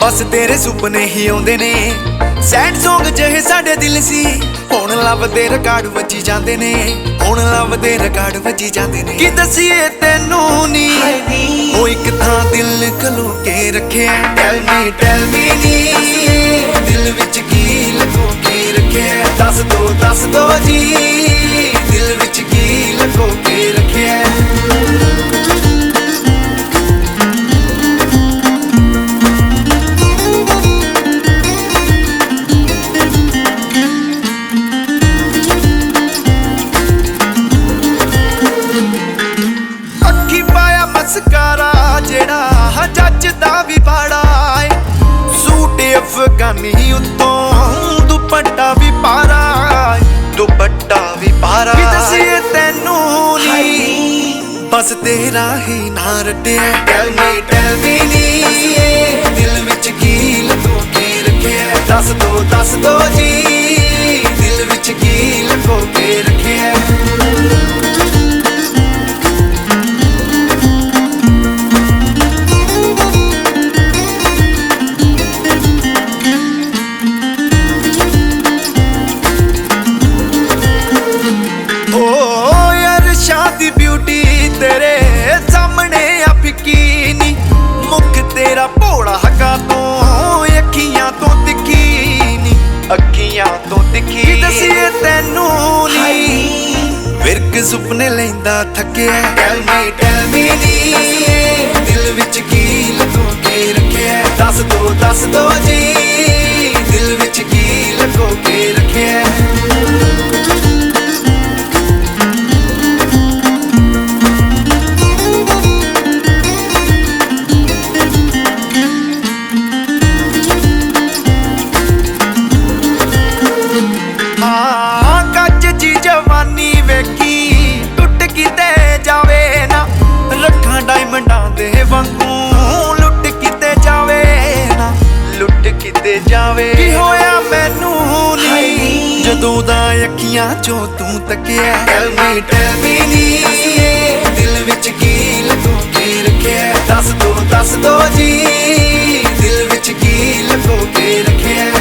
बस तेरे सुपने ही आउंदे ने सैड सॉन्ग जहे साडे दिल सी हुण लभदे रिकार्ड वजी जांदे ने हुण लभदे रिकार्ड वजी जांदे ने की दसीए तैनू नी ओ इक थां दिल खलो के रखिया टेल मी नी दिल विच की लको के रखिया दस दो जी दिल विच की लको के रखिया मस्कारा जेड़ा जज दा भी बड़ा है सूट अफगानी उत्तों दुपट्टा भी पारा दुपट्टा भी पारा दसीए तैनू नी बस तेरा ही ना रटिया टेल मी नी दिल विच की लको के रखिया दस दो जी दिल विच की लको के रखिया शादी ब्यूटी तेरे सामने आ फिकी नी मुख तेरा भोला हका तो अखियां तो दिखी नी अखियां तो दिखी दसीए तैनू नी विरक सुपने लैंदा थकिया टेल मी नी दिल विच की लको के रखिया दस दो जी दिल विच की लको के रखिया कच जी जवानी वेखी टुट किते जावे ना रखा डायमंडां दे वांगू लुट किते जावे ना लुट किते जावे की होया मैनू नी जदों दा अखियां चों तू तकिया टेल मी नी दिल विच की लको के रखिया दस दो जी दिल विच की लको के रखिया